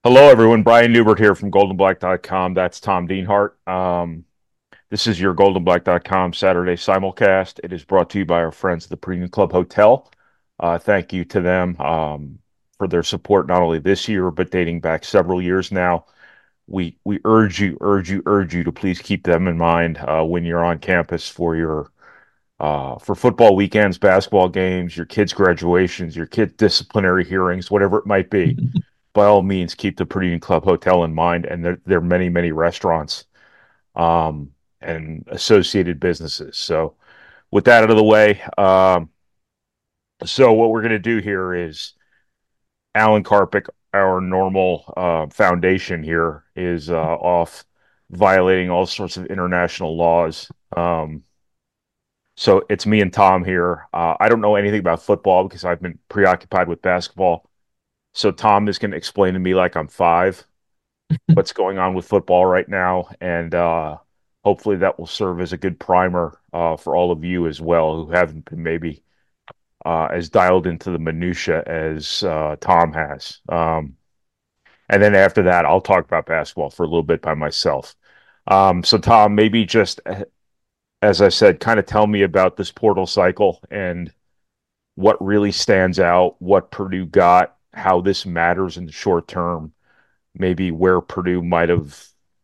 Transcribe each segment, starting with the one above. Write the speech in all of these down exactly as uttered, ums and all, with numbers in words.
Hello, everyone. Brian Newbert here from golden black dot com. That's Tom Dienhart. Um, this is your golden black dot com Saturday simulcast. It is brought to you by our friends at the Premium Club Hotel. Uh, thank you to them um, for their support, not only this year, but dating back several years now. We we urge you, urge you, urge you to please keep them in mind uh, when you're on campus for your uh, for football weekends, basketball games, your kids' graduations, your kids' disciplinary hearings, whatever it might be. By all means, keep the Premium Club Hotel in mind, and there, there are many, many restaurants um, and associated businesses. So, with that out of the way, um, so what we're going to do here is Alan Karpic, our normal uh, foundation here, is uh, off violating all sorts of international laws. Um, so it's me and Tom here. Uh, I don't know anything about football because I've been preoccupied with basketball. So Tom is going to explain to me like I'm five what's going on with football right now, and uh, hopefully that will serve as a good primer uh, for all of you as well who haven't been maybe uh, as dialed into the minutia as uh, Tom has. Um, and then after that, I'll talk about basketball for a little bit by myself. Um, so Tom, maybe just as I said, kind of tell me about this portal cycle and what really stands out, what Purdue got, how this matters in the short term, maybe where Purdue might have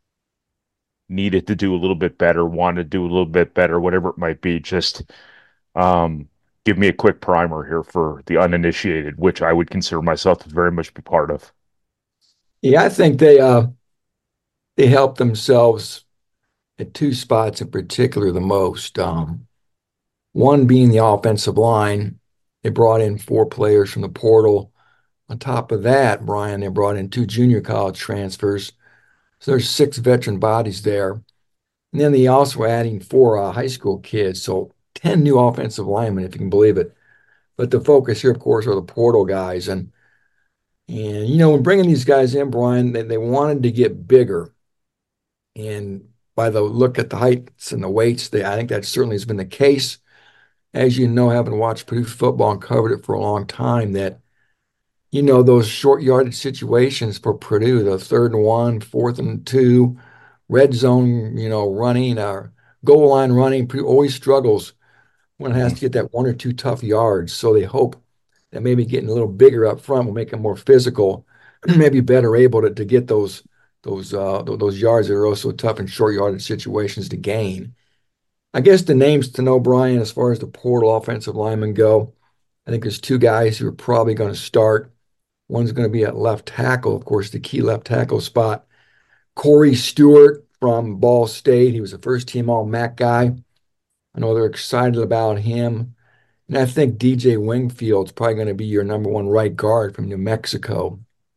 needed to do a little bit better, wanted to do a little bit better, whatever it might be. Just um, give me a quick primer here for the uninitiated, which I would consider myself to very much be part of. Yeah, I think they uh they helped themselves at two spots in particular the most. Um, one being the offensive line. They brought in four players from the portal. On top of that, Brian, they brought in two junior college transfers. So there's six veteran bodies there. And then they also were adding four uh, high school kids. So ten new offensive linemen, if you can believe it. But the focus here, of course, are the portal guys. And and you know, when bringing these guys in, Brian, they, they wanted to get bigger. And by the look at the heights and the weights, they, I think that certainly has been the case. As you know, having watched Purdue football and covered it for a long time, that, you know, those short yardage situations for Purdue, the third and one, fourth and two, red zone, you know, running or goal line running, Purdue always struggles when it has Mhm. to get that one or two tough yards. So they hope that maybe getting a little bigger up front will make them more physical, maybe better able to, to get those those uh, those yards that are also tough in short yardage situations to gain. I guess the names to know, Brian, as far as the portal offensive linemen go, I think there's two guys who are probably going to start. One's going to be at left tackle, of course, the key left tackle spot. Corey Stewart from Ball State. He was a first team All M A C guy. I know they're excited about him. And I think D J Wingfield's probably going to be your number one right guard from New Mexico.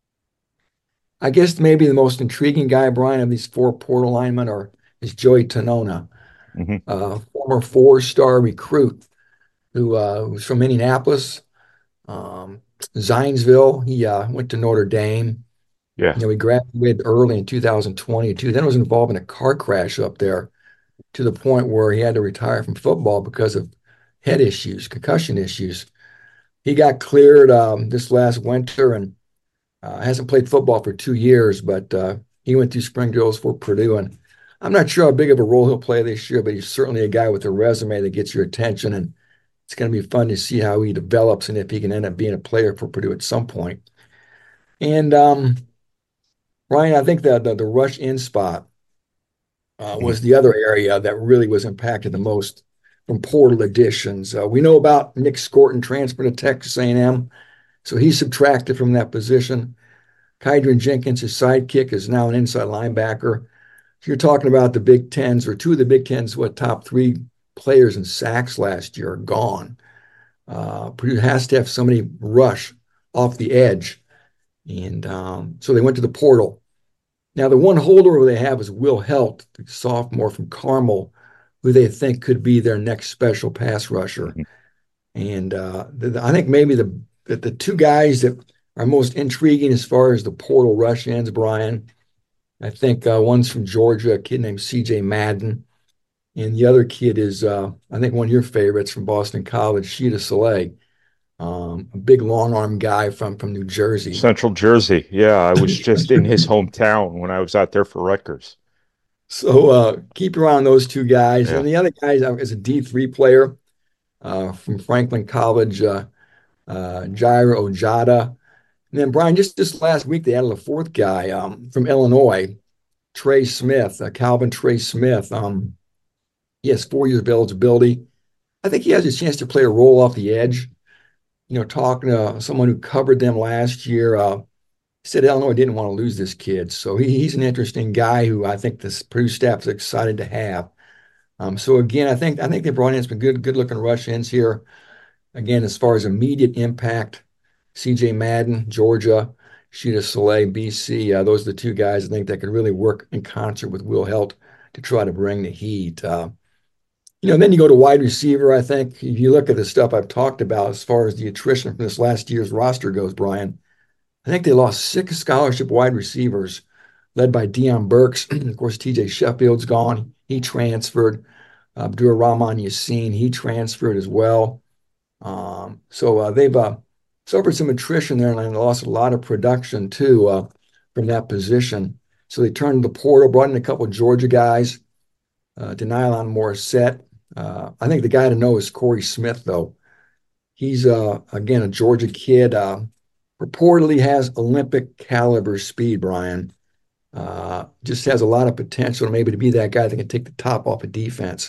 I guess maybe the most intriguing guy, Brian, of these four portal linemen are is Joey Tonona, Mhm. uh, former four-star recruit who uh, was from Indianapolis, um, Zionsville. He uh, went to Notre Dame. Yeah. You know, he graduated early in two thousand twenty-two, then was involved in a car crash up there to the point where he had to retire from football because of head issues, concussion issues. He got cleared um, this last winter and uh, hasn't played football for two years, but uh, he went through spring drills for Purdue. And I'm not sure how big of a role he'll play this year, but he's certainly a guy with a resume that gets your attention. And it's going to be fun to see how he develops and if he can end up being a player for Purdue at some point. And um, Ryan, I think that the, the rush in spot uh, Mhm. was the other area that really was impacted the most from portal additions. Uh, we know about Nick Scorton transfer to Texas A and M, so he's subtracted from that position. Kydron Jenkins, his sidekick, is now an inside linebacker. So you're talking about the Big Tens, or two of the Big Tens, what top three players in sacks last year are gone. Uh, Purdue has to have somebody rush off the edge. And um, so they went to the portal. Now, the one holdover they have is Will Helt, the sophomore from Carmel, who they think could be their next special pass rusher. Mhm. And uh, the, I think maybe the, the the two guys that are most intriguing as far as the portal rush ends, Brian, I think uh, one's from Georgia, a kid named C J Madden, and the other kid is, uh, I think, one of your favorites from Boston College, Sheeta Soleil. um, a big long arm guy from from New Jersey. Central Jersey. Yeah, I was just in his hometown when I was out there for Rutgers. So uh, keep your eye on those two guys. Yeah. And the other guy is a D three player uh, from Franklin College, uh, uh, Jairo Ojada. And then, Brian, just this last week, they added a fourth guy um, from Illinois, Trey Smith, uh, Calvin Trey Smith. Um, he has four years of eligibility. I think he has a chance to play a role off the edge. You know, talking to someone who covered them last year, uh, said Illinois didn't want to lose this kid. So he, he's an interesting guy who I think the Purdue staff is excited to have. Um, so again, I think I think they brought in some good good looking rush ins here. Again, as far as immediate impact, C J Madden, Georgia, Sheeta Soleil, B C, uh, those are the two guys I think that could really work in concert with Will Helt to try to bring the heat. Uh, you know, then you go to wide receiver. I think if you look at the stuff I've talked about as far as the attrition from this last year's roster goes, Brian, I think they lost six scholarship wide receivers, led by Deion Burks. Of course, T J Sheffield's gone. He transferred. Abdur Rahman Yassin, he transferred as well. Um, so uh, they've uh, suffered some attrition there and lost a lot of production too uh, from that position. So they turned to the portal, brought in a couple of Georgia guys, uh, Denylon Morissette. Uh, I think the guy to know is Corey Smith, though. He's, uh, again, a Georgia kid. Uh, reportedly has Olympic caliber speed, Brian. Uh, just has a lot of potential maybe to be that guy that can take the top off of defense.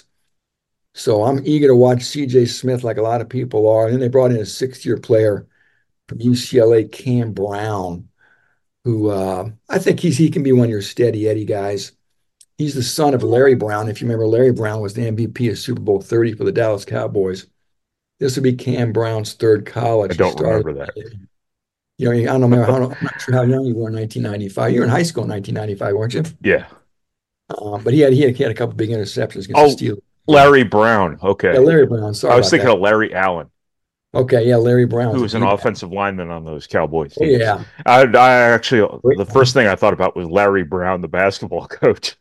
So I'm eager to watch C J Smith like a lot of people are. And then they brought in a sixth-year player from U C L A, Cam Brown, who uh, I think he's he can be one of your steady Eddie guys. He's the son of Larry Brown. If you remember, Larry Brown was the M V P of Super Bowl thirty for the Dallas Cowboys. This would be Cam Brown's third I college. He don't started, remember that. you know, I don't know, how, I'm not sure how young you were in nineteen ninety-five. You were in high school in nineteen ninety-five, weren't you? Yeah. Um, but he had, he had he had a couple big interceptions against Oh, the Steelers. Larry Brown. Okay. Yeah, Larry Brown. Sorry I was about thinking that. of Larry Allen, Okay, yeah, Larry Brown who was a was an D-back. offensive lineman on those Cowboys Oh, teams. yeah. I, I actually, Great. the first thing I thought about was Larry Brown, the basketball coach.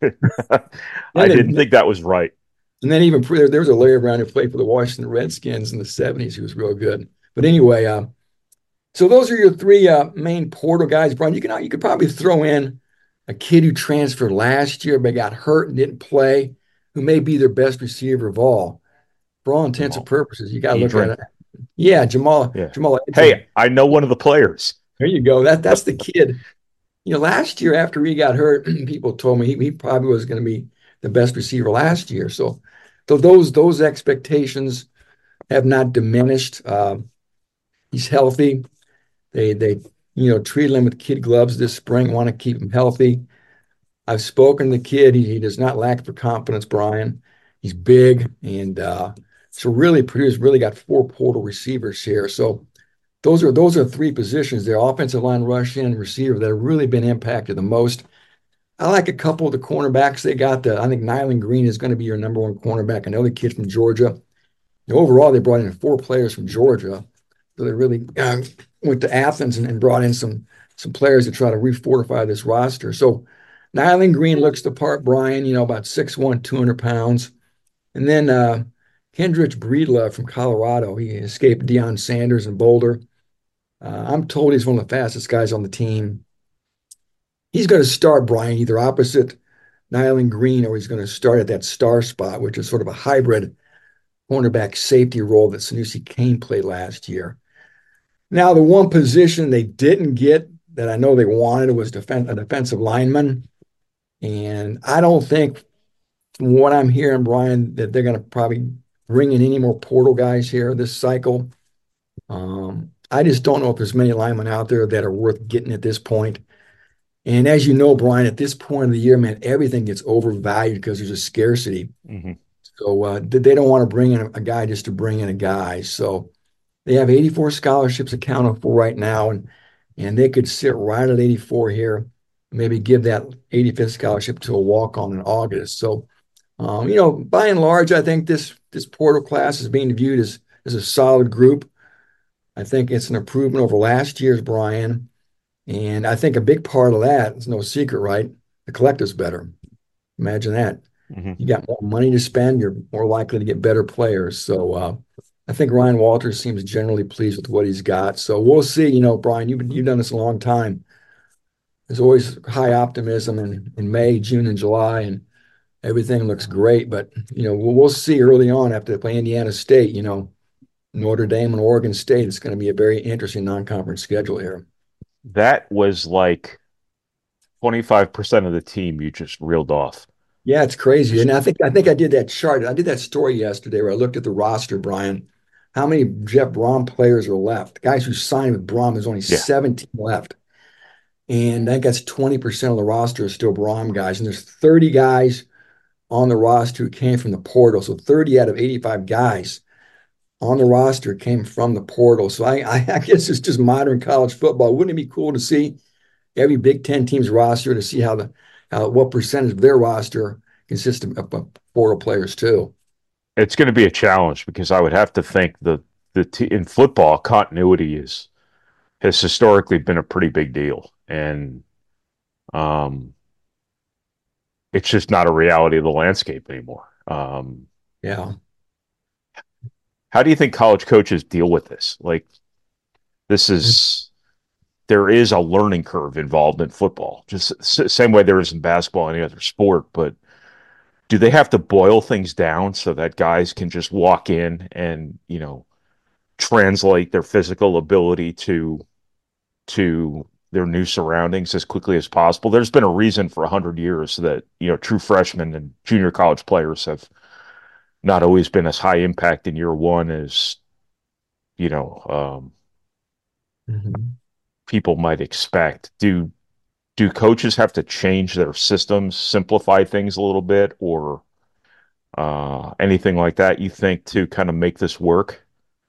I Then didn't they, think that was right. and then even pre- there was a Larry Brown who played for the Washington Redskins in the seventies who was real good. But anyway, uh, so those are your three uh, main portal guys, Brian. You can you could probably throw in a kid who transferred last year but got hurt and didn't play, who may be their best receiver of all. For all intents and Jamal purposes, you got to look at Edrin. it. Yeah, Jamal Yeah. Jamal Edrin. Hey, I know one of the players. There you go. That that's the kid. You know, last year after he got hurt, people told me he, he probably was going to be the best receiver last year. So, so those those expectations have not diminished. Uh, he's healthy. They they you know treated him with kid gloves this spring. Want to keep him healthy. I've spoken to the kid. He, he does not lack for confidence, Brian. He's big and uh, so really Purdue's really got four portal receivers here. So those are those are three positions there: offensive line, rush in, and receiver that have really been impacted the most. I like a couple of the cornerbacks they got. The, I think Nyland Green is going to be your number one cornerback. Another kid from Georgia. Overall, they brought in four players from Georgia. So they really uh, went to Athens and, and brought in some some players to try to refortify this roster. So Nyland Green looks the part, Brian, you know, about six one, two hundred pounds. And then uh, Kendrick Breedlove from Colorado. He escaped Deion Sanders in Boulder. Uh, I'm told he's one of the fastest guys on the team. He's going to start, Brian, either opposite Nyland Green or he's going to start at that star spot, which is sort of a hybrid cornerback safety role that Sanusi Kane played last year. Now, the one position they didn't get that I know they wanted was defense, a defensive lineman. And I don't think, from what I'm hearing, Brian, that they're going to probably bring in any more portal guys here this cycle. Um, I just don't know if there's many linemen out there that are worth getting at this point. And as you know, Brian, at this point of the year, man, everything gets overvalued because there's a scarcity. Mm-hmm. So uh, they don't want to bring in a guy just to bring in a guy. So they have eighty-four scholarships accounted for right now, and and they could sit right at eighty-four here, maybe give that eighty-fifth scholarship to a walk-on in August. So, um, you know, by and large, I think this this portal class is being viewed as, as a solid group. I think it's an improvement over last year's, Brian. And I think a big part of that is no secret, right? The collective's better. Imagine that. Mm-hmm. You got more money to spend, you're more likely to get better players. So, uh, I think Ryan Walters seems generally pleased with what he's got. So we'll see. You know, Brian, you've been, you've done this a long time. There's always high optimism in, in May, June, and July, and everything looks great. But you know, we'll, we'll see early on after they play Indiana State. You know, Notre Dame and Oregon State. It's going to be a very interesting non-conference schedule here. That was like twenty-five percent of the team you just reeled off. Yeah, it's crazy. Just, And I think I think I did that chart. I did that story yesterday where I looked at the roster, Brian. How many Jeff Brom players are left? The guys who signed with Brom, there's only yeah, seventeen left. And I think that's twenty percent of the roster is still Brom guys. And there's thirty guys on the roster who came from the portal. So thirty out of eighty-five guys on the roster came from the portal. So I, I, I guess it's just modern college football. Wouldn't it be cool to see every Big Ten team's roster to see how the how what percentage of their roster consists of, of portal players too? it's going to be a challenge because I would have to think the the t- in football continuity is has historically been a pretty big deal, and um, it's just not a reality of the landscape anymore. Um, Yeah. how do you think college coaches deal with this? Like, this is there is a learning curve involved in football, just s- same way there is in basketball and any other sport. But do they have to boil things down so that guys can just walk in and you know translate their physical ability to to their new surroundings as quickly as possible? There's been a reason for a hundred years that you know true freshmen and junior college players have not always been as high impact in year one as you know um, Mhm. people might expect. Do do coaches have to change their systems, simplify things a little bit, or uh, anything like that? You think to kind of make this work,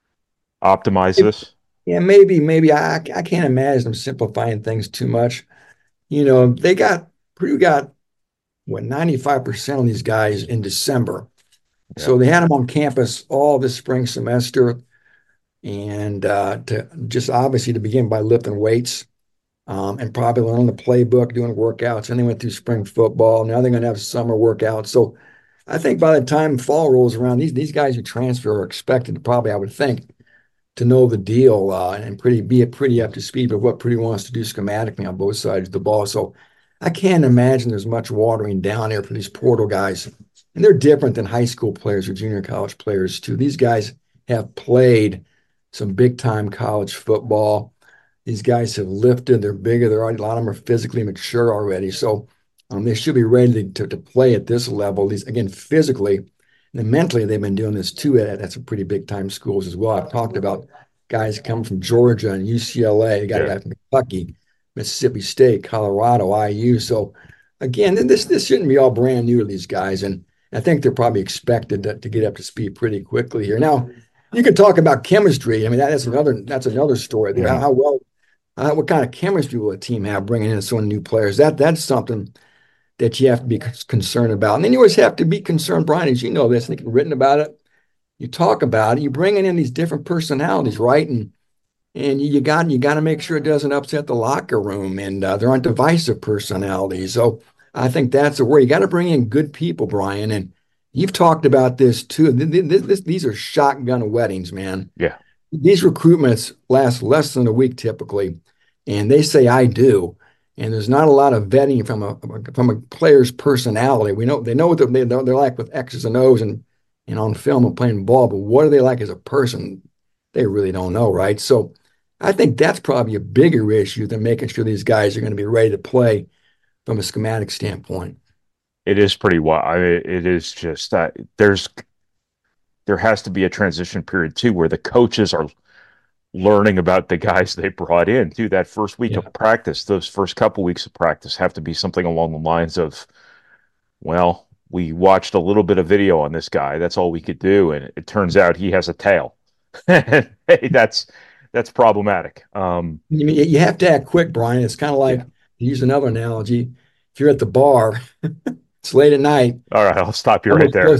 optimize this? Yeah, maybe, maybe I I can't imagine them simplifying things too much. You know, they got Purdue got what ninety-five percent of these guys in December. Yeah, So they had them on campus all this spring semester and uh, to just obviously to begin by lifting weights um, and probably learning the playbook, doing workouts. And they went through spring football. Now they're going to have summer workouts. So I think by the time fall rolls around, these these guys who transfer are expected to probably, I would think, to know the deal uh, and pretty be pretty up to speed with what Purdue wants to do schematically on both sides of the ball. So I can't imagine there's much watering down there for these portal guys. And they're different than high school players or junior college players too. These guys have played some big time college football. These guys have lifted. They're bigger. They're already, a lot of them are physically mature already. So um, they should be ready to, to play at this level. These again physically and mentally, they've been doing this too at, at some pretty big time schools as well. I've talked about guys coming from Georgia and U C L A. You got a yeah. guy from Kentucky, Mississippi State, Colorado, I U. So again, this this shouldn't be all brand new to these guys, and I think they're probably expected to, to get up to speed pretty quickly here. Now, you can talk about chemistry. I mean, that, that's another that's another story there. How, Mhm. how well, uh, what kind of chemistry will a team have bringing in so many new players? That that's something that you have to be concerned about. And then you always have to be concerned, Brian, as you know this, I think you've written about it. You talk about it, you're bringing in these different personalities, right? And and you got you got to make sure it doesn't upset the locker room, and uh, there aren't divisive personalities. So I think that's the where you got to bring in good people, Brian. And you've talked about this too. This, this, these are shotgun weddings, man. Yeah. These recruitments last less than a week typically, and they say I do. And there's not a lot of vetting from a from a player's personality. We know they know what they're, they're like with X's and O's and and on film and playing ball, but what are they like as a person? They really don't know, right? So I think that's probably a bigger issue than making sure these guys are going to be ready to play from a schematic standpoint. It is pretty wild. I mean, it is just that there's there has to be a transition period too, where the coaches are learning about the guys they brought in too. That first week Yeah. of practice, those first couple weeks of practice have to be something along the lines of, well, we watched a little bit of video on this guy. That's all we could do, and it turns out he has a tail. Hey, that's that's problematic. Um, You mean you have to act quick, Brian. It's kind of like yeah. to use another analogy. If you're at the bar, it's late at night, All right, I'll stop you right almost there. close,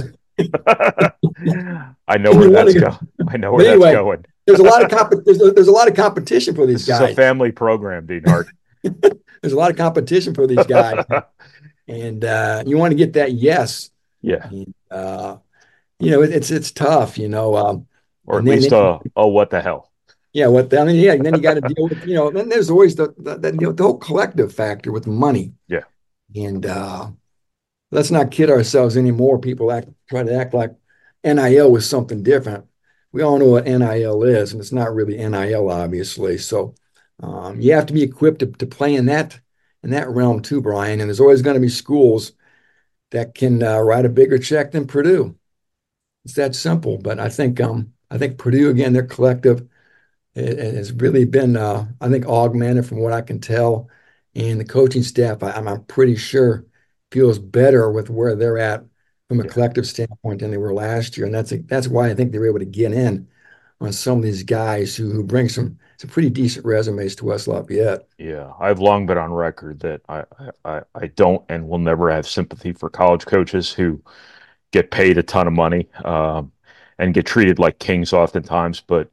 I know and where you want that's to go. go. I know where But that's anyway, going. there's a lot of comp- there's, a, there's a lot of competition for these This is a guys. family program, Dean Hart. There's a lot of competition for these guys, and uh, you want to get that yes. Yeah. And, uh, you know, it, it's it's tough. You know, um, or at And then, least then a, a what the hell. yeah, what the, I mean, yeah, and then you got to deal with, you know, then there's always the the, the, you know, the whole collective factor with money. Yeah, And uh, let's not kid ourselves anymore. People act try to act like N I L was something different. We all know what N I L is, and it's not really N I L, obviously. So um, you have to be equipped to, to play in that in that realm too, Brian. And there's always going to be schools that can uh, write a bigger check than Purdue. It's that simple. But I think um, I think Purdue again, their collective it, it has really been uh, I think augmented from what I can tell, and the coaching staff I, I'm, I'm pretty sure feels better with where they're at from a yeah, collective standpoint than they were last year, and that's that's why I think they were able to get in on some of these guys who who bring some some pretty decent resumes to West Lafayette. yeah. I've long been on record that I, I, I don't and will never have sympathy for college coaches who get paid a ton of money um, and get treated like kings oftentimes. But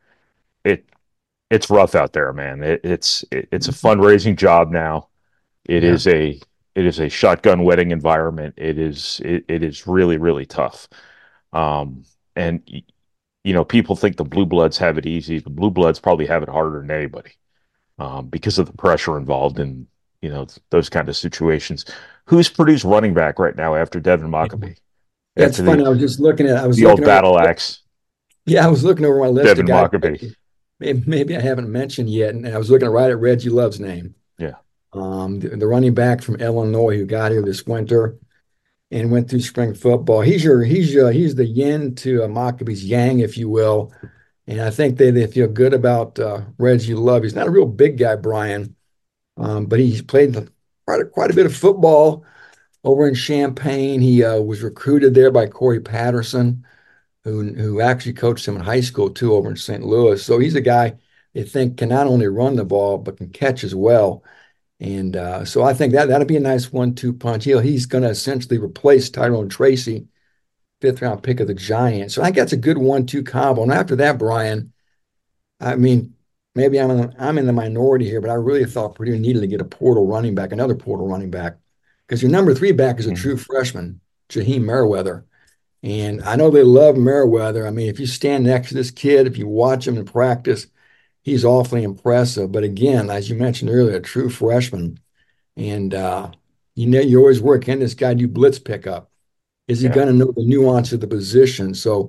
it it's rough out there, man. It, it's it, it's a fundraising job now. It Yeah, is a it is a shotgun wedding environment. It is it, it is really really tough. Um, and you know, people think the blue bloods have it easy. The blue bloods probably have it harder than anybody um, because of the pressure involved in you know those kind of situations. Who's Purdue's running back right now after Devin yeah, Mockabee? yeah. It's After the funny. I was just looking at I was the old looking over battle axe, yeah I was looking over my list of Devin guys. Mockabee. Maybe, maybe I haven't mentioned yet, and I was looking right at Reggie Love's name. Yeah, Um, the, the running back from Illinois who got here this winter and went through spring football. He's your he's your he's the yin to uh, Maccabee's yang, if you will. And I think they, they feel good about uh, Reggie Love. He's not a real big guy, Brian, um, but he's played quite a, quite a bit of football over in Champaign. He uh, was recruited there by Corey Patterson, who who actually coached him in high school too over in Saint Louis. So he's a guy they think can not only run the ball but can catch as well. And uh, so I think that that'll be a nice one-two punch. He'll, he's going to essentially replace Tyrone Tracy, fifth round pick of the Giants. So I think that's a good one-two combo. And after that, Brian, I mean, maybe I'm in, the, I'm in the minority here, but I really thought Purdue needed to get a portal running back, another portal running back, because your number three back is a mm-hmm. true freshman, Jaheim Merriweather. And I know they love Merriweather. I mean, if you stand next to this kid, if you watch him in practice, he's awfully impressive. But again, as you mentioned earlier, a true freshman. And uh, you know, you always work. Can this guy do blitz pickup? Is he Yeah, going to know the nuance of the position? So,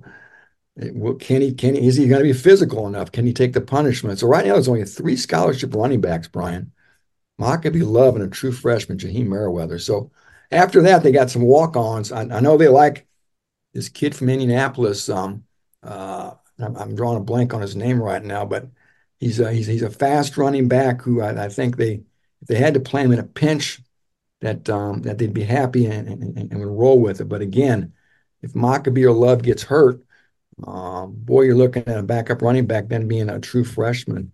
can he? Can he? Is he going to be physical enough? Can he take the punishment? So right now, there's only three scholarship running backs. Brian Mockabee, Love, and a true freshman, Jaheim Merriweather. So after that, they got some walk-ons. I, I know they like this kid from Indianapolis. Um, uh, I'm, I'm drawing a blank on his name right now, but he's a, he's he's a fast running back who I, I think they if they had to play him in a pinch that um, that they'd be happy and, and, and would roll with it. But again, if Mockabee or Love gets hurt, um, boy, you're looking at a backup running back then being a true freshman.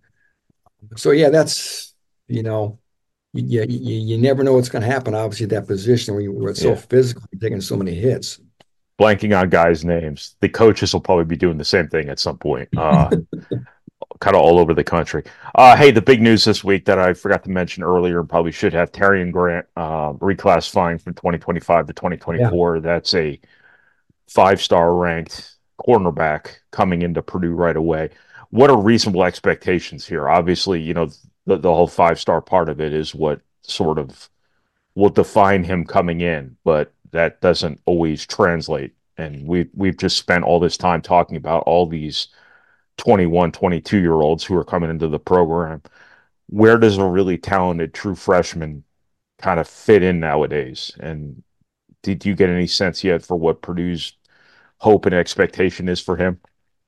So yeah, that's you know. You, you, you never know what's going to happen, obviously, at that position where, you, where it's so yeah. physical, you're taking so many hits. Blanking on guys' names. The coaches will probably be doing the same thing at some point. Uh, kind of all over the country. Uh, hey, the big news this week that I forgot to mention earlier and probably should have Terrion Grant uh, reclassifying from twenty twenty-five to Yeah. twenty twenty-four. That's a five star ranked cornerback coming into Purdue right away. What are reasonable expectations here? Obviously, you know, the, the whole five star part of it is what sort of will define him coming in, but that doesn't always translate. And we've we've just spent all this time talking about all these twenty-one, twenty-two year olds who are coming into the program. Where does a really talented true freshman kind of fit in nowadays? And did you get any sense yet for what Purdue's hope and expectation is for him?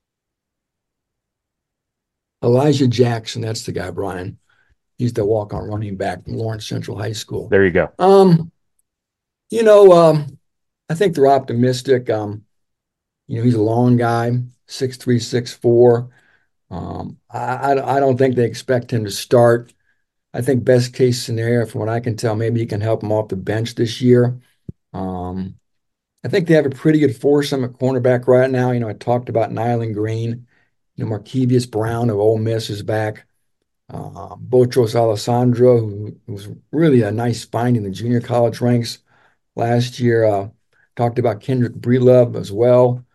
Elijah Jackson, that's the guy, Brian. He's the walk-on running back from Lawrence Central High School. There you go. Um, you know, um, I think they're optimistic. Um, you know, he's a long guy, six three, six four. Um, I, I, I don't think they expect him to start. I think best case scenario, from what I can tell, maybe he can help him off the bench this year. Um, I think they have a pretty good foursome at cornerback right now. You know, I talked about Nyland Green. You know, Markevius Brown of Ole Miss is back. Uh, Botros Alessandro, who, who was really a nice find in the junior college ranks last year. Uh, talked about Kendrick Breelove as well.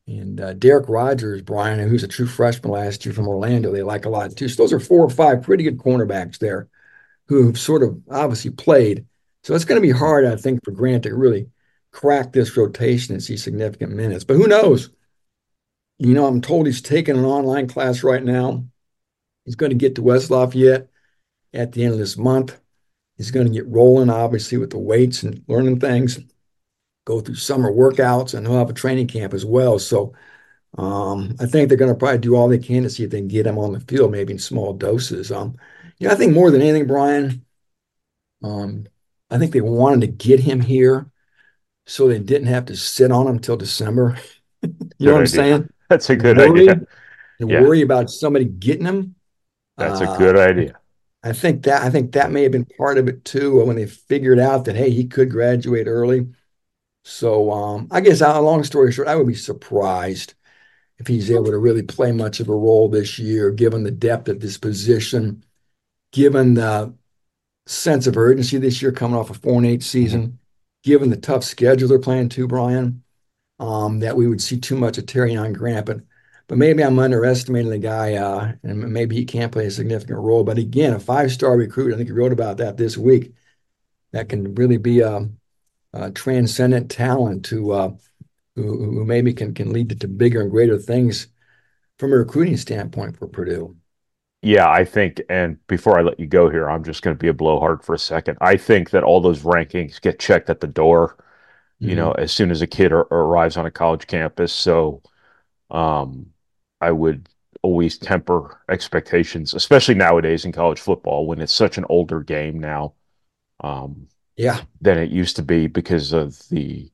And uh, Derek Rogers, Brian, who's a true freshman last year from Orlando, they like a lot too. So those are four or five pretty good cornerbacks there who have sort of obviously played. So it's going to be hard, I think, for Grant to really crack this rotation and see significant minutes. But who knows? You know, I'm told he's taking an online class right now. He's going to get to West Lafayette at the end of this month. He's going to get rolling, obviously, with the weights and learning things, go through summer workouts, and he'll have a training camp as well. So um, I think they're going to probably do all they can to see if they can get him on the field, maybe in small doses. Um, you know, I think more than anything, Brian, um, I think they wanted to get him here so they didn't have to sit on him till December. You know Good what I'm idea. saying? That's a good idea. Worry and Yeah, worry about somebody getting him. that's a Uh, good idea. I think that I think that may have been part of it too when they figured out that hey, he could graduate early. So um, I guess uh, long story short, I would be surprised if he's able to really play much of a role this year, given the depth of this position, given the sense of urgency this year coming off a four and eight Mhm. season, given the tough schedule they're playing too, Brian, um, that we would see too much of Terrion Grant. But but maybe I'm underestimating the guy, uh, and maybe he can't play a significant role. But again, a five-star recruit, I think you wrote about that this week, that can really be a, a transcendent talent to uh, who, who maybe can can lead to, to bigger and greater things from a recruiting standpoint for Purdue. Yeah, I think, and before I let you go here, I'm just going to be a blowhard for a second. I think that all those rankings get checked at the door, you know, Mhm. as soon as a kid ar- arrives on a college campus. So, um, I would always temper expectations, especially nowadays in college football when it's such an older game now, um, Yeah, than it used to be because of the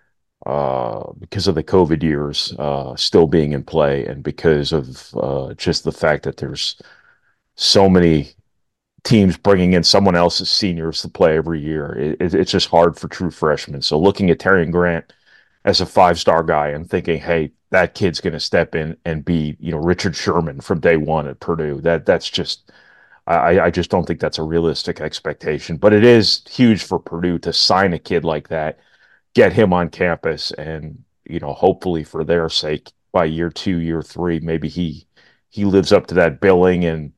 uh, because of the COVID years uh, still being in play, and because of uh, just the fact that there's so many teams bringing in someone else's seniors to play every year. It, it, it's just hard for true freshmen. So looking at Terrion Grant as a five star guy and thinking, hey, that kid's going to step in and be, you know, Richard Sherman from day one at Purdue. That that's just, I, I just don't think that's a realistic expectation. But it is huge for Purdue to sign a kid like that, get him on campus, and you know, hopefully for their sake, by year two, year three, maybe he he lives up to that billing, and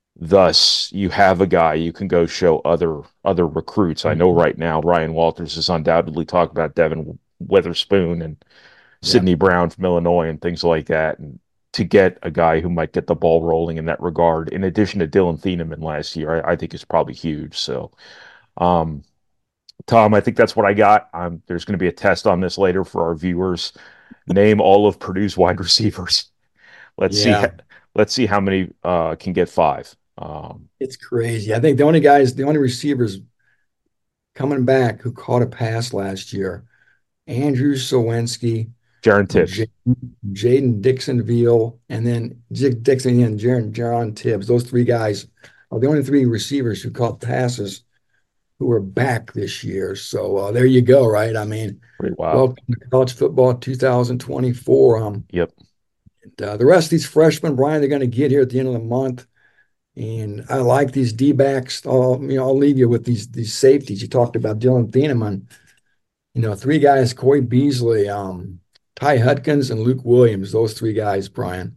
thus you have a guy you can go show other other recruits. I know Mhm. right now Ryan Walters is undoubtedly talking about Devin Witherspoon and Yeah, Sidney Brown from Illinois and things like that. And to get a guy who might get the ball rolling in that regard, in addition to Dylan Thieneman last year, I, I think is probably huge. So, um, Tom, I think that's what I got. Um, there's going to be a test on this later for our viewers. Name all of Purdue's wide receivers. Let's see. yeah, Let's see how many uh, can get five. Um, it's crazy. I think the only guys, the only receivers coming back who caught a pass last year, Andrew Sowinski, Jaron J- Tibbs. Jaden Dixon-Veal, and then J- Dixon and Jaron, Jaron Tibbs. Those three guys are the only three receivers who caught passes who are back this year. So uh, there you go, right? I mean, Pretty wild. welcome to college football two thousand twenty-four. Um, Yep. and, uh, the rest of these freshmen, Brian, they're going to get here at the end of the month. And I like these D backs. I'll, you know, I'll leave you with these these safeties. You talked about Dylan Thieneman. You know, three guys: Corey Beasley, um, Ty Hutkins, and Luke Williams. Those three guys, Brian.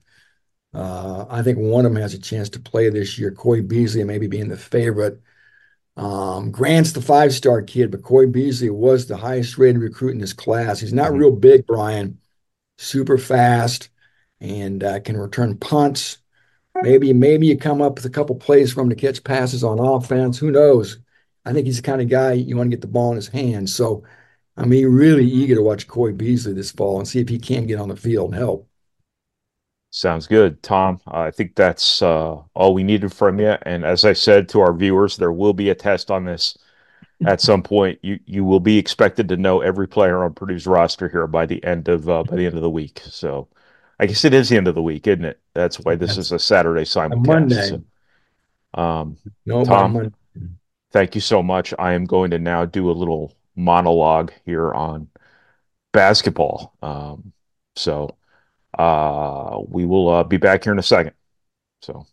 Uh, I think one of them has a chance to play this year. Corey Beasley maybe being the favorite. Um, Grant's the five-star kid, but Corey Beasley was the highest-rated recruit in this class. He's not Hmm. real big, Brian. Super fast, and uh, can return punts. Maybe maybe you come up with a couple plays for him to catch passes on offense. Who knows? I think he's the kind of guy you want to get the ball in his hands. So I'm really eager to watch Corey Beasley this fall and see if he can get on the field and help. Sounds good, Tom. I think that's uh, all we needed from you. And as I said to our viewers, there will be a test on this at some point. You you will be expected to know every player on Purdue's roster here by the end of uh, by the end of the week. So I guess it is the end of the week, isn't it? That's why this is That's a Saturday a simulcast. Monday. So, um, No, by Tom, Monday. thank you so much. I am going to now do a little monologue here on basketball. Um, so uh, we will uh, be back here in a second. So.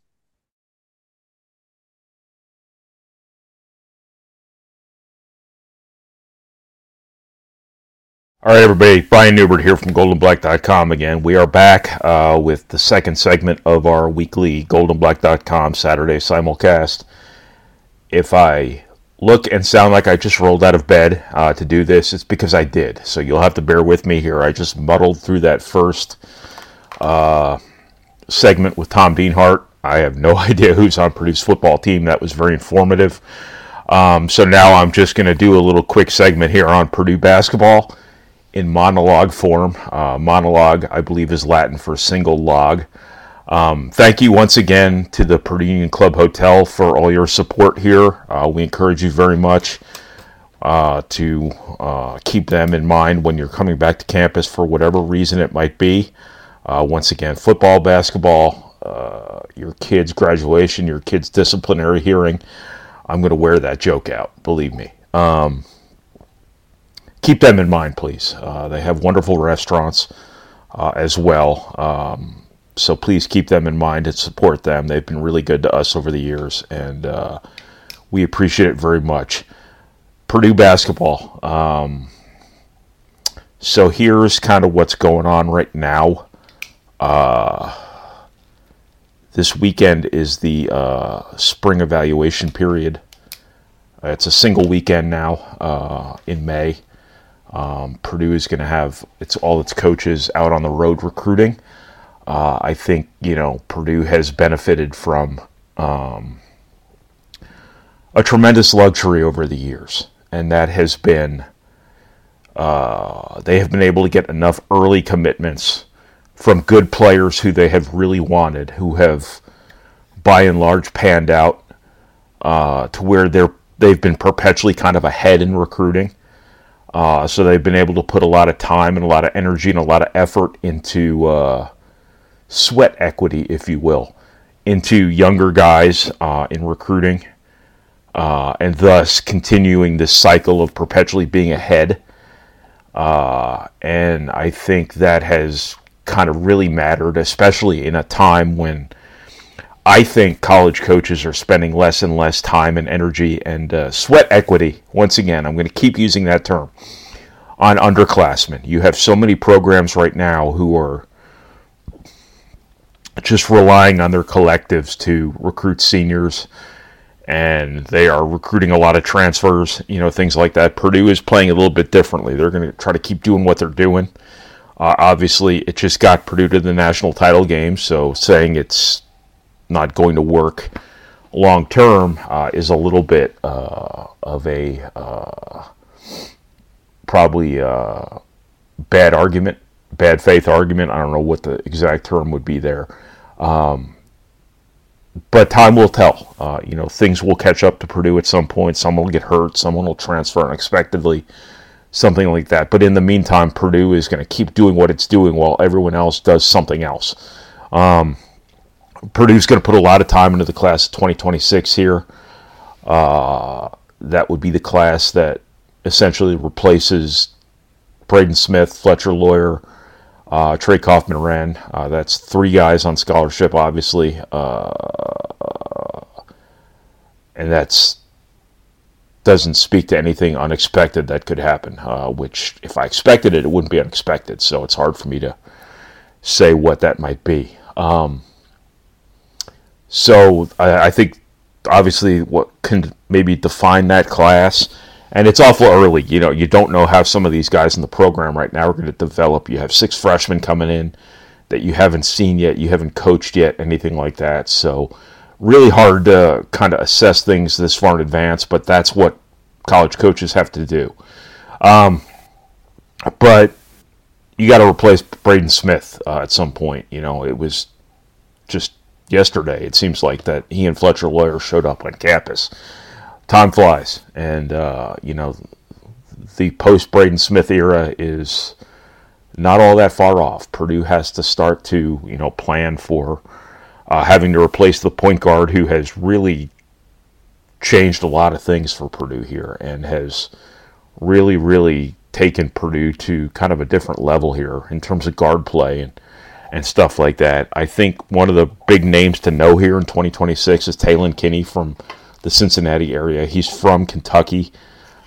All right, everybody. Brian Newbert here from golden black dot com again. We are back uh, with the second segment of our weekly golden black dot com Saturday simulcast. If I look and sound like I just rolled out of bed uh, to do this, it's because I did. So you'll have to bear with me here. I just muddled through that first uh, segment with Tom Dienhart. I have no idea who's on Purdue's football team. That was very informative. Um, so now I'm just going to do a little quick segment here on Purdue basketball in monologue form. Uh, monologue, I believe, is Latin for single log. Um, thank you once again to the Purdue Union Club Hotel for all your support here. Uh, we encourage you very much uh, to uh, keep them in mind when you're coming back to campus for whatever reason it might be. Uh, once again, football, basketball, uh, your kids' graduation, your kids' disciplinary hearing. I'm going to wear that joke out, believe me. Um, Keep them in mind, please. Uh, they have wonderful restaurants uh, as well. Um, so please keep them in mind and support them. They've been really good to us over the years, and uh, we appreciate it very much. Purdue basketball. Um, so here's kind of what's going on right now. Uh, this weekend is the uh, spring evaluation period. It's a single weekend now uh, in May. Um, Purdue is going to have its all its coaches out on the road recruiting. Uh, I think, you know, Purdue has benefited from um, a tremendous luxury over the years, and that has been uh, they have been able to get enough early commitments from good players who they have really wanted, who have by and large panned out uh, to where they're they've been perpetually kind of ahead in recruiting. Uh, so they've been able to put a lot of time and a lot of energy and a lot of effort into uh, sweat equity, if you will, into younger guys uh, in recruiting, uh, and thus continuing this cycle of perpetually being ahead. Uh, and I think that has kind of really mattered, especially in a time when I think college coaches are spending less and less time and energy and uh, sweat equity. Once again, I'm going to keep using that term on underclassmen. You have so many programs right now who are just relying on their collectives to recruit seniors, and they are recruiting a lot of transfers, you know, things like that. Purdue is playing a little bit differently. They're going to try to keep doing what they're doing. Uh, obviously, it just got Purdue to the national title game, so saying it's not going to work long term uh, is a little bit uh, of a uh, probably uh, bad argument, bad faith argument. I don't know what the exact term would be there, um, but time will tell. Uh, you know, things will catch up to Purdue at some point. Someone will get hurt. Someone will transfer unexpectedly, something like that. But in the meantime, Purdue is going to keep doing what it's doing while everyone else does something else. Um, Purdue's going to put a lot of time into the class of twenty twenty-six here. Uh, that would be the class that essentially replaces Braden Smith, Fletcher Loyer, uh, Trey Kaufman-Renn. Uh, that's three guys on scholarship, obviously. Uh, and that's doesn't speak to anything unexpected that could happen, uh, which if I expected it, it wouldn't be unexpected. So it's hard for me to say what that might be. Um, So I, I think, obviously, what can maybe define that class, and it's awful early. You know, you don't know how some of these guys in the program right now are going to develop. You have six freshmen coming in that you haven't seen yet, you haven't coached yet, anything like that. So really hard to kind of assess things this far in advance, but that's what college coaches have to do. Um, but you got to replace Braden Smith uh, at some point. You know, it was just yesterday, it seems like, that he and Fletcher Loyer showed up on campus. Time flies, and uh, you know, the post-Braden Smith era is not all that far off. Purdue has to start to, you know, plan for uh, having to replace the point guard who has really changed a lot of things for Purdue here and has really, really taken Purdue to kind of a different level here in terms of guard play and and stuff like that. I think one of the big names to know here in twenty twenty-six is Talon Kinney from the Cincinnati area. He's from Kentucky.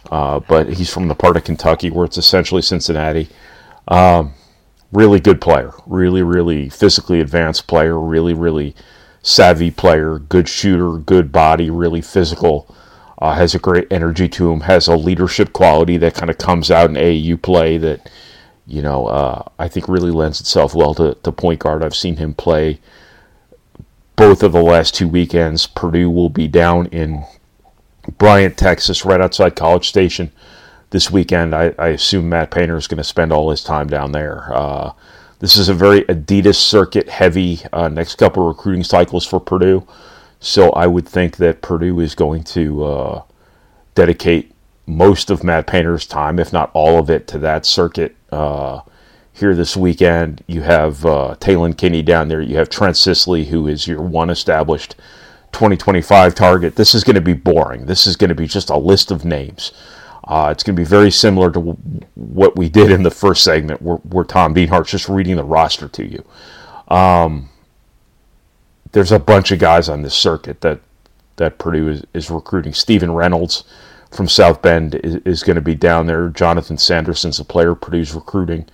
uh, but he's from the part of Kentucky where it's essentially Cincinnati. Um, really good player, really, really physically advanced player, really, really savvy player, good shooter, good body, really physical, uh, has a great energy to him, has a leadership quality that kind of comes out in A A U play that, you know, uh, I think really lends itself well to, to point guard. I've seen him play both of the last two weekends. Purdue will be down in Bryant, Texas, right outside College Station this weekend. I, I assume Matt Painter is going to spend all his time down there. Uh, this is a very Adidas circuit heavy uh, next couple of recruiting cycles for Purdue. So I would think that Purdue is going to uh, dedicate most of Matt Painter's time, if not all of it, to that circuit. Uh, here this weekend, you have uh, Talon Kinney down there. You have Trent Sisley, who is your one established twenty twenty-five target. This is going to be boring. This is going to be just a list of names. Uh, it's going to be very similar to w- what we did in the first segment, where, where Tom Dienhart's just reading the roster to you. Um, there's a bunch of guys on this circuit that that Purdue is, is recruiting. Stephen Reynolds from South Bend is, is going to be down there. Jonathan Sanderson's a player Purdue's recruiting,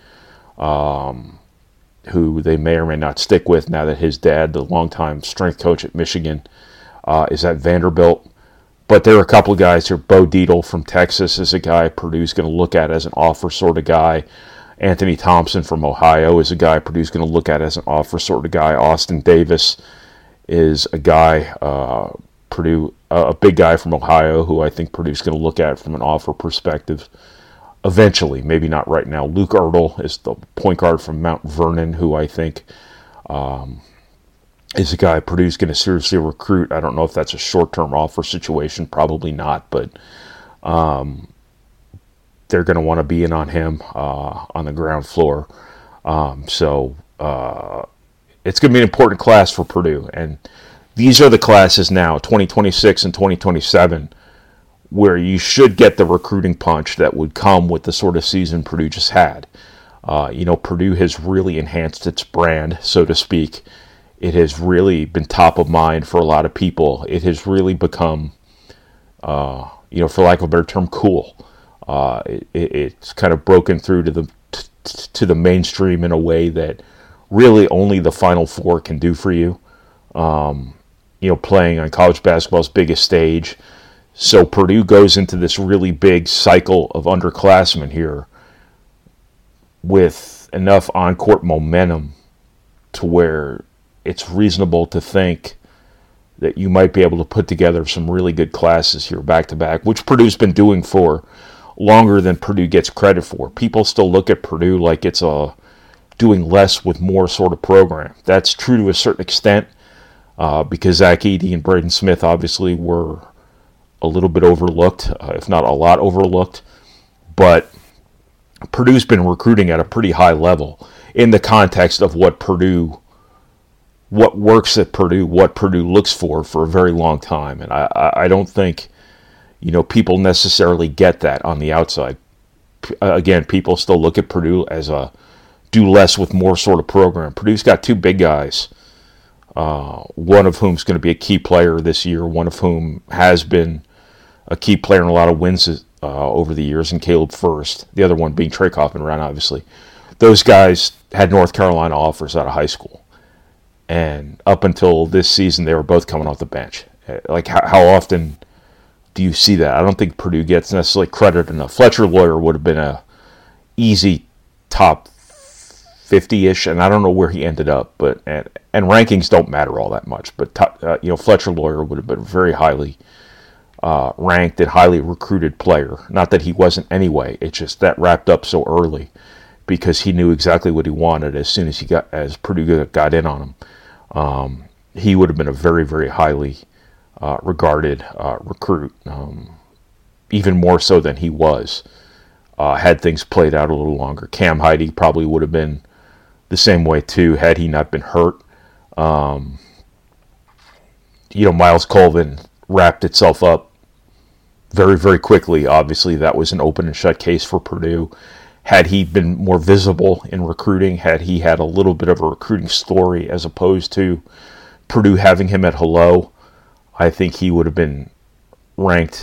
um, who they may or may not stick with now that his dad, the longtime strength coach at Michigan, uh, is at Vanderbilt. But there are a couple of guys here. Bo Dietl from Texas is a guy Purdue's going to look at as an offer sort of guy. Anthony Thompson from Ohio is a guy Purdue's going to look at as an offer sort of guy. Austin Davis is a guy, uh, Purdue, uh, a big guy from Ohio who I think Purdue's going to look at from an offer perspective eventually, maybe not right now. Luke Ertl is the point guard from Mount Vernon who I think um, is a guy Purdue's going to seriously recruit. I don't know if that's a short-term offer situation, probably not, but um, they're going to want to be in on him uh, on the ground floor. Um, so uh, it's going to be an important class for Purdue, and these are the classes now, twenty twenty-six and twenty twenty-seven, where you should get the recruiting punch that would come with the sort of season Purdue just had. Uh, you know, Purdue has really enhanced its brand, so to speak. It has really been top of mind for a lot of people. It has really become, uh, you know, for lack of a better term, cool. Uh, it, it's kind of broken through to the t- to the mainstream in a way that really only the Final Four can do for you. Um, you know, playing on college basketball's biggest stage. So Purdue goes into this really big cycle of underclassmen here with enough on-court momentum to where it's reasonable to think that you might be able to put together some really good classes here back-to-back, which Purdue's been doing for longer than Purdue gets credit for. People still look at Purdue like it's a doing less with more sort of program. That's true to a certain extent uh, because Zach Edey and Braden Smith obviously were a little bit overlooked, uh, if not a lot overlooked. But Purdue's been recruiting at a pretty high level in the context of what Purdue, what works at Purdue, what Purdue looks for for a very long time. And I, I don't think, you know, people necessarily get that on the outside. P- again, people still look at Purdue as a do less with more sort of program. Purdue's got two big guys, uh, one of whom's going to be a key player this year, one of whom has been a key player in a lot of wins uh, over the years, and Caleb Furst, the other one being Trey Kaufman-Ryan, obviously. Those guys had North Carolina offers out of high school. And up until this season, they were both coming off the bench. Like, how, how often do you see that? I don't think Purdue gets necessarily credit enough. Fletcher Lawyer would have been a easy top fifty-ish, and I don't know where he ended up, but and, and rankings don't matter all that much. But top, uh, you know, Fletcher Lawyer would have been very highly uh, ranked and highly recruited player. Not that he wasn't anyway. It's just that wrapped up so early because he knew exactly what he wanted as soon as he got as Purdue got in on him. Um, he would have been a very, very highly uh, regarded uh, recruit, um, even more so than he was. Uh, had things played out a little longer. Cam Heide probably would have been the same way too, had he not been hurt. Um, you know, Miles Colvin wrapped itself up very, very quickly. Obviously, that was an open and shut case for Purdue. Had he been more visible in recruiting, had he had a little bit of a recruiting story as opposed to Purdue having him at hello, I think he would have been ranked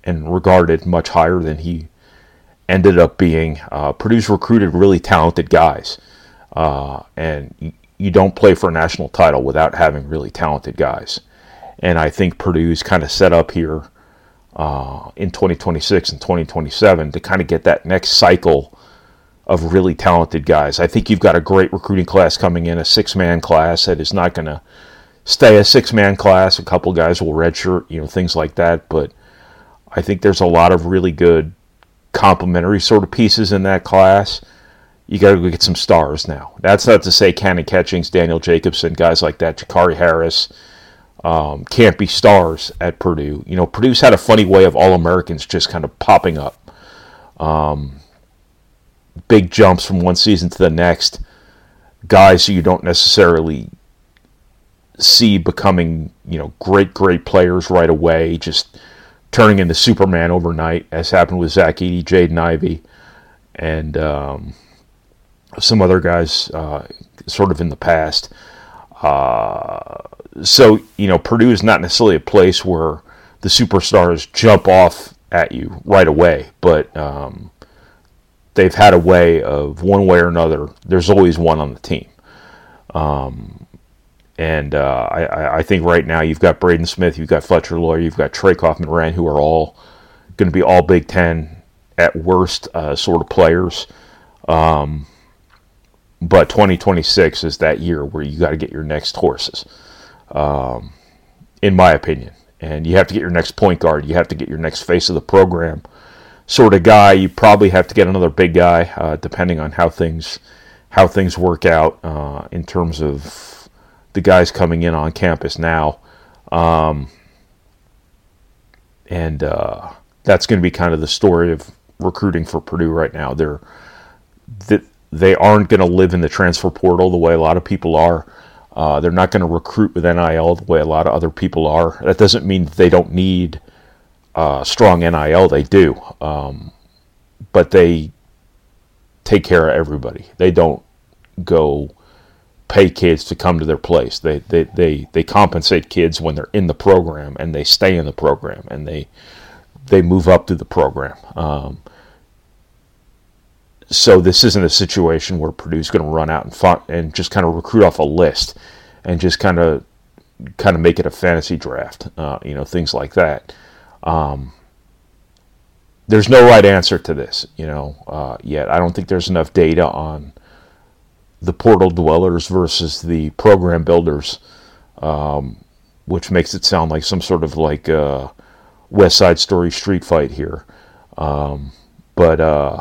and regarded much higher than he ended up being. Uh, Purdue's recruited really talented guys, uh, and you, you don't play for a national title without having really talented guys. And I think Purdue's kind of set up here uh, in twenty twenty-six and twenty twenty-seven to kind of get that next cycle of really talented guys. I think you've got a great recruiting class coming in, a six-man class that is not going to stay a six-man class. A couple guys will redshirt, you know, things like that. But I think there's a lot of really good complementary sort of pieces in that class. You got to go get some stars now. That's not to say Cannon Catchings, Daniel Jacobson, guys like that, Jakari Harris, um, can't be stars at Purdue. You know, Purdue's had a funny way of All-Americans just kind of popping up. Um, big jumps from one season to the next. Guys who you don't necessarily see becoming, you know, great, great players right away, just turning into Superman overnight, as happened with Zach Edey, Jaden Ivey, and um, some other guys uh, sort of in the past. Uh, so, you know, Purdue is not necessarily a place where the superstars jump off at you right away, but um, they've had a way of, one way or another, there's always one on the team. Um, and uh, I, I think right now you've got Braden Smith, you've got Fletcher Loyer, you've got Trey Kaufman-Wren, who are all going to be all Big Ten at worst uh, sort of players. Um, but twenty twenty-six is that year where you got to get your next horses, um, in my opinion. And you have to get your next point guard. You have to get your next face of the program sort of guy. You probably have to get another big guy, uh, depending on how things how things work out uh, in terms of the guys coming in on campus now. Um, and uh, that's going to be kind of the story of recruiting for Purdue right now. They're that they aren't going to live in the transfer portal the way a lot of people are. Uh, they're not going to recruit with N I L the way a lot of other people are. That doesn't mean that they don't need uh, strong N I L. They do. Um, but they take care of everybody. They don't go pay kids to come to their place. They, they, they, they compensate kids when they're in the program, and they stay in the program, and they they move up through the program. Um, so this isn't a situation where Purdue's going to run out and fun, and just kind of recruit off a list and just kind of kind of make it a fantasy draft, uh, you know, things like that. Um, there's no right answer to this, you know, uh, yet. I don't think there's enough data on the portal dwellers versus the program builders, um, which makes it sound like some sort of like uh, West Side Story street fight here. Um, but uh,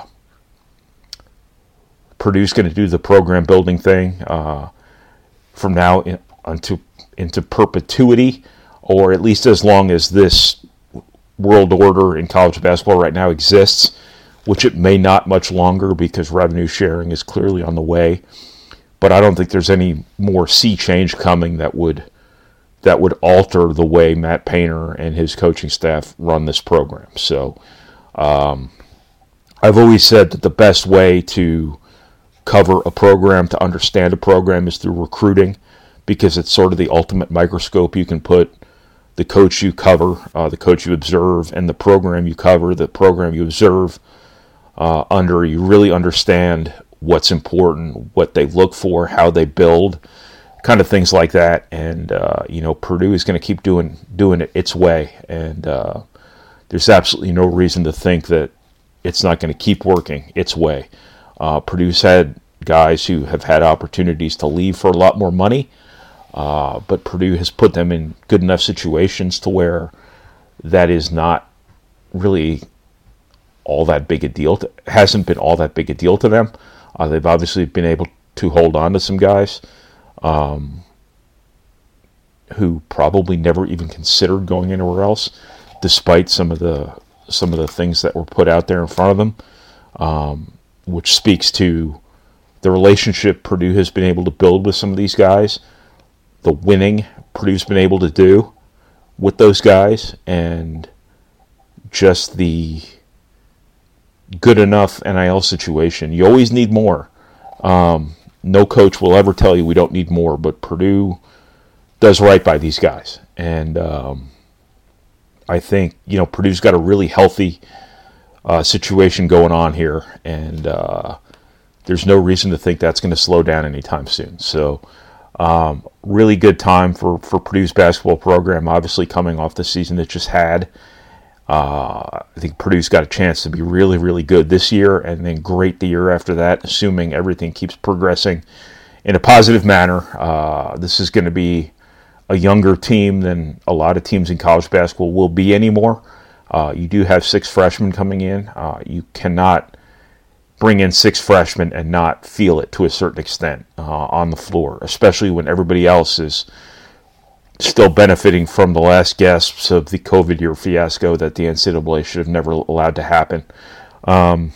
Purdue's going to do the program building thing uh, from now in, unto, into perpetuity, or at least as long as this world order in college basketball right now exists, which it may not much longer because revenue sharing is clearly on the way. But I don't think there's any more sea change coming that would that would alter the way Matt Painter and his coaching staff run this program. So um, I've always said that the best way to cover a program, to understand a program, is through recruiting, because it's sort of the ultimate microscope. You can put the coach you cover, uh, the coach you observe, and the program you cover, the program you observe uh, under. You really understand what's important, what they look for, how they build, kind of things like that. And uh, you know, Purdue is going to keep doing doing it its way, and uh, there's absolutely no reason to think that it's not going to keep working its way. Uh, Purdue's had guys who have had opportunities to leave for a lot more money, uh, but Purdue has put them in good enough situations to where that is not really all that big a deal. To, hasn't been all that big a deal to them. Uh, they've obviously been able to hold on to some guys um, who probably never even considered going anywhere else, despite some of the some of the things that were put out there in front of them, um, which speaks to the relationship Purdue has been able to build with some of these guys, the winning Purdue's been able to do with those guys, and just the good enough N I L situation. You always need more. Um, no coach will ever tell you we don't need more, but Purdue does right by these guys. And um, I think, you know, Purdue's got a really healthy uh, situation going on here, and uh, there's no reason to think that's going to slow down anytime soon. So, um, really good time for, for Purdue's basketball program, obviously coming off the season it just had. Uh, I think Purdue's got a chance to be really, really good this year, and then great the year after that, assuming everything keeps progressing in a positive manner. Uh, this is going to be a younger team than a lot of teams in college basketball will be anymore. Uh, you do have six freshmen coming in. Uh, you cannot bring in six freshmen and not feel it to a certain extent uh, on the floor, especially when everybody else is still benefiting from the last gasps of the COVID year fiasco that the N C double A should have never allowed to happen. Um,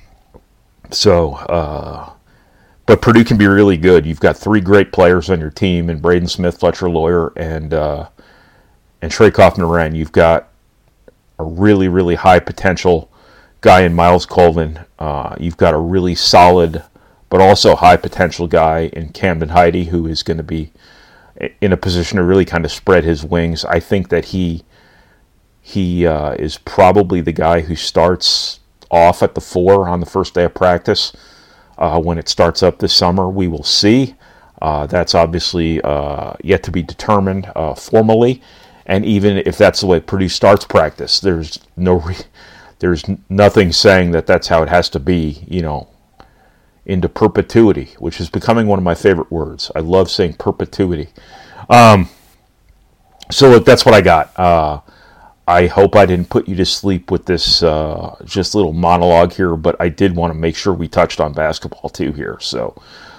so, uh, but Purdue can be really good. You've got three great players on your team, and Braden Smith, Fletcher Lawyer, and uh, and Trey Kaufman-Wren. You've got a really, really high potential guy in Miles Colvin. Uh, you've got a really solid, but also high potential guy in Camden Heide, who is going to be in a position to really kind of spread his wings. I think that he he uh, is probably the guy who starts off at the four on the first day of practice. Uh, when it starts up this summer, we will see. Uh, that's obviously uh, yet to be determined uh, formally. And even if that's the way Purdue starts practice, there's no, re- there's nothing saying that that's how it has to be. You know, into perpetuity, which is becoming one of my favorite words. I love saying perpetuity. Um, so look, that's what I got. Uh, I hope I didn't put you to sleep with this uh, just little monologue here, but I did want to make sure we touched on basketball too here. So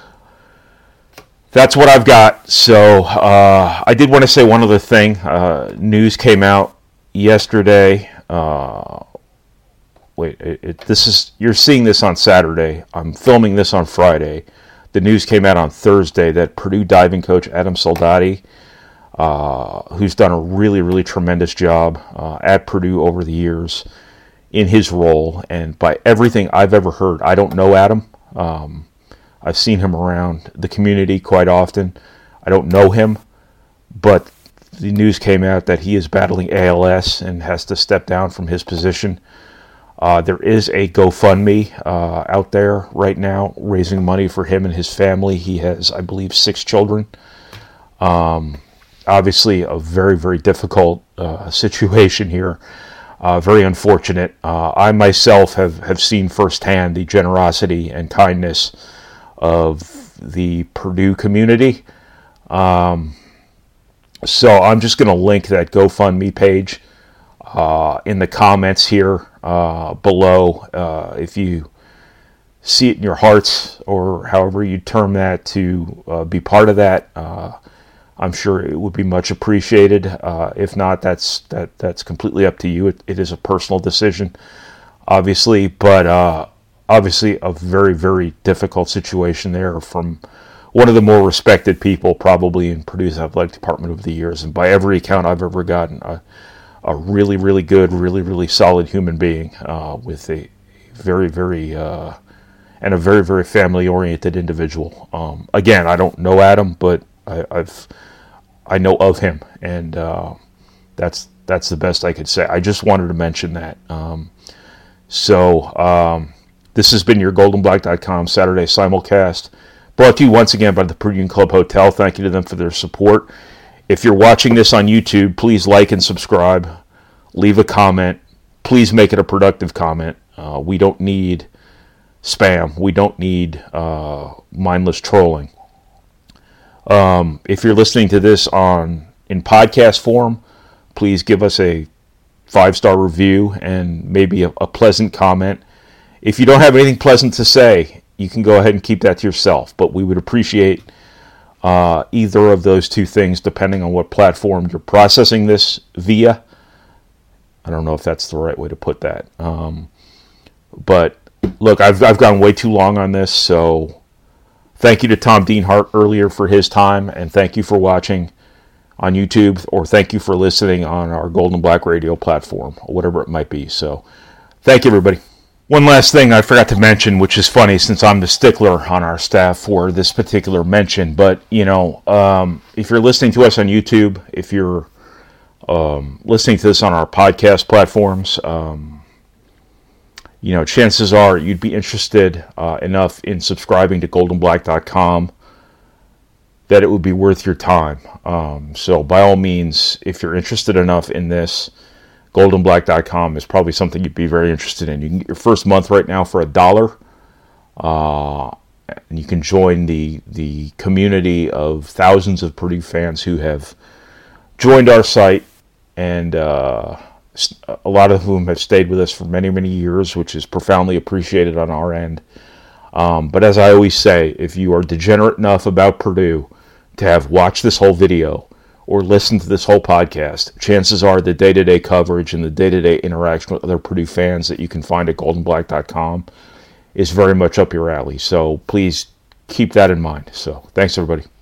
that's what I've got. So uh, I did want to say one other thing. Uh, news came out yesterday. Uh, wait, it, it, this is you're seeing this on Saturday. I'm filming this on Friday. The news came out on Thursday that Purdue diving coach Adam Soldati, Uh, who's done a really, really tremendous job uh, at Purdue over the years in his role. And by everything I've ever heard, I don't know Adam. Um, I've seen him around the community quite often. I don't know him, but the news came out that he is battling A L S and has to step down from his position. Uh, there is a GoFundMe uh, out there right now raising money for him and his family. He has, I believe, six children. Um, Obviously, a very, very difficult uh, situation here. Uh, very unfortunate. Uh, I myself have, have seen firsthand the generosity and kindness of the Purdue community. Um, so I'm just going to link that GoFundMe page uh, in the comments here uh, below. Uh, if you see it in your hearts, or however you term that, to uh, be part of that, uh, I'm sure it would be much appreciated. Uh, if not, that's that that's completely up to you. It, it is a personal decision, obviously, but uh, obviously a very, very difficult situation there from one of the more respected people probably in Purdue's athletic department over the years, and by every account I've ever gotten, a, a really, really good, really, really solid human being uh, with a very, very uh, and a very, very family-oriented individual. Um, again, I don't know Adam, but I, I've I know of him, and uh, that's that's the best I could say. I just wanted to mention that. Um, so um, this has been your golden black dot com Saturday simulcast, brought to you once again by the Purdue Club Hotel. Thank you to them for their support. If you're watching this on YouTube, please like and subscribe. Leave a comment. Please make it a productive comment. Uh, we don't need spam. We don't need uh, mindless trolling. Um, if you're listening to this on in podcast form, please give us a five-star review and maybe a, a pleasant comment. If you don't have anything pleasant to say, you can go ahead and keep that to yourself. But we would appreciate uh, either of those two things, depending on what platform you're processing this via. I don't know if that's the right way to put that. Um, but look, I've I've gone way too long on this, so thank you to Tom Dienhart earlier for his time, and thank you for watching on YouTube, or thank you for listening on our Golden Black Radio platform, or whatever it might be. So, thank you, everybody. One last thing I forgot to mention, which is funny since I'm the stickler on our staff for this particular mention, but, you know, um, if you're listening to us on YouTube, if you're um, listening to this on our podcast platforms, um, you know, chances are you'd be interested uh, enough in subscribing to golden black dot com that it would be worth your time. Um, so by all means, if you're interested enough in this, golden black dot com is probably something you'd be very interested in. You can get your first month right now for a dollar. Uh, and you can join the the community of thousands of Purdue fans who have joined our site, and uh, a lot of whom have stayed with us for many, many years, which is profoundly appreciated on our end. Um, but as I always say, if you are degenerate enough about Purdue to have watched this whole video or listened to this whole podcast, chances are the day-to-day coverage and the day-to-day interaction with other Purdue fans that you can find at golden black dot com is very much up your alley. So please keep that in mind. So thanks, everybody.